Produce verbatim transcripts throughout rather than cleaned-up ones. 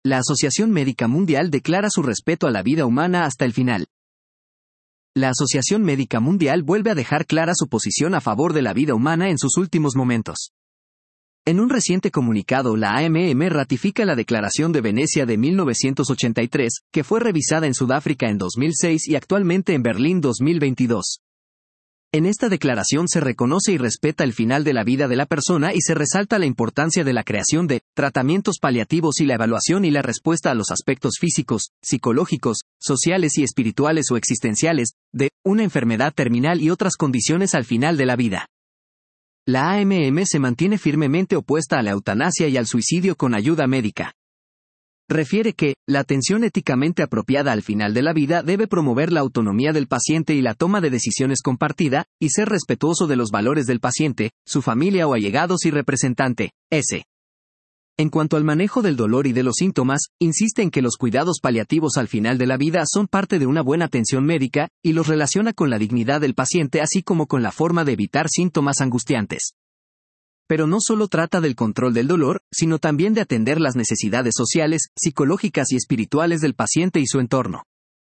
La Asociación Médica Mundial declara su respeto a la vida humana hasta el final. La Asociación Médica Mundial vuelve a dejar clara su posición a favor de la vida humana en sus últimos momentos. En un reciente comunicado, la A M M ratifica la Declaración de Venecia de mil novecientos ochenta y tres, que fue revisada en Sudáfrica en dos mil seis y actualmente en Berlín dos mil veintidós. En esta declaración se reconoce y respeta el final de la vida de la persona y se resalta la importancia de la creación de tratamientos paliativos y la evaluación y la respuesta a los aspectos físicos, psicológicos, sociales y espirituales o existenciales, de una enfermedad terminal y otras condiciones al final de la vida. La A M M se mantiene firmemente opuesta a la eutanasia y al suicidio con ayuda médica. Refiere que, la atención éticamente apropiada al final de la vida debe promover la autonomía del paciente y la toma de decisiones compartida, y ser respetuoso de los valores del paciente, su familia o allegados y representante, S. En cuanto al manejo del dolor y de los síntomas, insiste en que los cuidados paliativos al final de la vida son parte de una buena atención médica, y los relaciona con la dignidad del paciente así como con la forma de evitar síntomas angustiantes. Pero no solo trata del control del dolor, sino también de atender las necesidades sociales, psicológicas y espirituales del paciente y su entorno.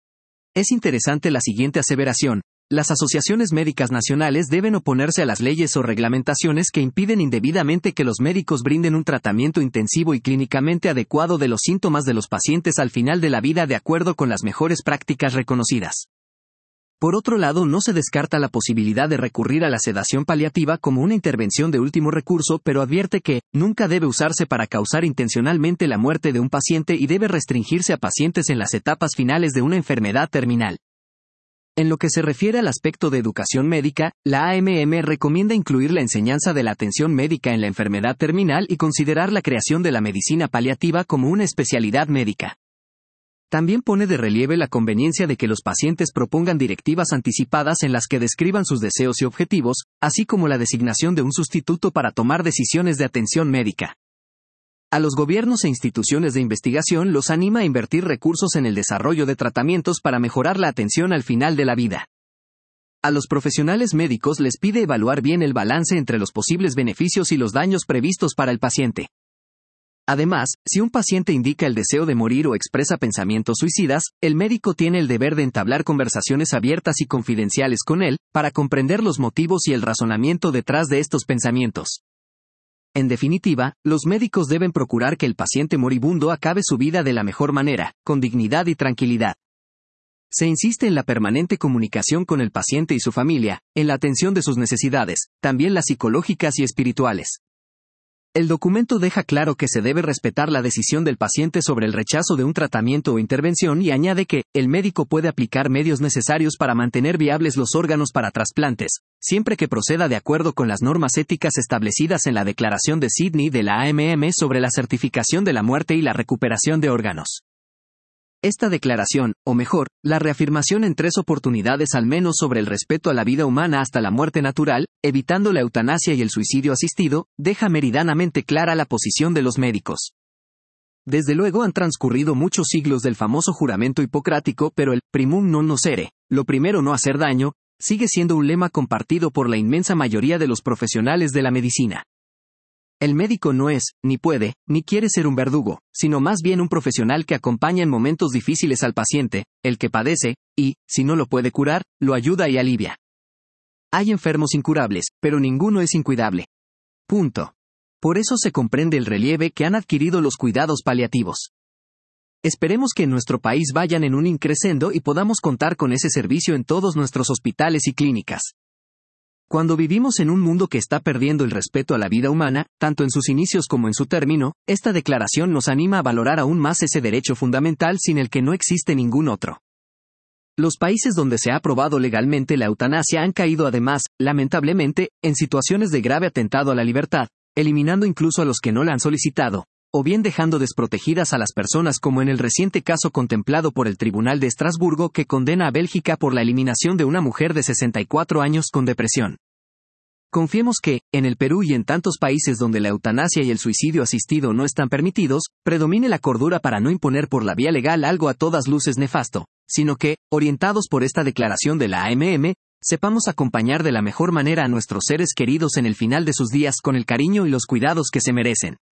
Es interesante la siguiente aseveración: las asociaciones médicas nacionales deben oponerse a las leyes o reglamentaciones que impiden indebidamente que los médicos brinden un tratamiento intensivo y clínicamente adecuado de los síntomas de los pacientes al final de la vida de acuerdo con las mejores prácticas reconocidas. Por otro lado, no se descarta la posibilidad de recurrir a la sedación paliativa como una intervención de último recurso, pero advierte que nunca debe usarse para causar intencionalmente la muerte de un paciente y debe restringirse a pacientes en las etapas finales de una enfermedad terminal. En lo que se refiere al aspecto de educación médica, la A M M recomienda incluir la enseñanza de la atención médica en la enfermedad terminal y considerar la creación de la medicina paliativa como una especialidad médica. También pone de relieve la conveniencia de que los pacientes propongan directivas anticipadas en las que describan sus deseos y objetivos, así como la designación de un sustituto para tomar decisiones de atención médica. A los gobiernos e instituciones de investigación los anima a invertir recursos en el desarrollo de tratamientos para mejorar la atención al final de la vida. A los profesionales médicos les pide evaluar bien el balance entre los posibles beneficios y los daños previstos para el paciente. Además, si un paciente indica el deseo de morir o expresa pensamientos suicidas, el médico tiene el deber de entablar conversaciones abiertas y confidenciales con él, para comprender los motivos y el razonamiento detrás de estos pensamientos. En definitiva, los médicos deben procurar que el paciente moribundo acabe su vida de la mejor manera, con dignidad y tranquilidad. Se insiste en la permanente comunicación con el paciente y su familia, en la atención de sus necesidades, también las psicológicas y espirituales. El documento deja claro que se debe respetar la decisión del paciente sobre el rechazo de un tratamiento o intervención y añade que el médico puede aplicar medios necesarios para mantener viables los órganos para trasplantes, siempre que proceda de acuerdo con las normas éticas establecidas en la Declaración de Sídney de la A M M sobre la certificación de la muerte y la recuperación de órganos. Esta declaración, o mejor, la reafirmación en tres oportunidades al menos sobre el respeto a la vida humana hasta la muerte natural, evitando la eutanasia y el suicidio asistido, deja meridianamente clara la posición de los médicos. Desde luego han transcurrido muchos siglos del famoso juramento hipocrático, pero el primum non nocere, lo primero no hacer daño, sigue siendo un lema compartido por la inmensa mayoría de los profesionales de la medicina. El médico no es, ni puede, ni quiere ser un verdugo, sino más bien un profesional que acompaña en momentos difíciles al paciente, el que padece, y, si no lo puede curar, lo ayuda y alivia. Hay enfermos incurables, pero ninguno es incuidable. Punto. Por eso se comprende el relieve que han adquirido los cuidados paliativos. Esperemos que en nuestro país vayan en un increscendo y podamos contar con ese servicio en todos nuestros hospitales y clínicas. Cuando vivimos en un mundo que está perdiendo el respeto a la vida humana, tanto en sus inicios como en su término, esta declaración nos anima a valorar aún más ese derecho fundamental sin el que no existe ningún otro. Los países donde se ha aprobado legalmente la eutanasia han caído además, lamentablemente, en situaciones de grave atentado a la libertad, eliminando incluso a los que no la han solicitado, o bien dejando desprotegidas a las personas como en el reciente caso contemplado por el Tribunal de Estrasburgo que condena a Bélgica por la eliminación de una mujer de sesenta y cuatro años con depresión. Confiemos que, en el Perú y en tantos países donde la eutanasia y el suicidio asistido no están permitidos, predomine la cordura para no imponer por la vía legal algo a todas luces nefasto, sino que, orientados por esta declaración de la A M M, sepamos acompañar de la mejor manera a nuestros seres queridos en el final de sus días con el cariño y los cuidados que se merecen.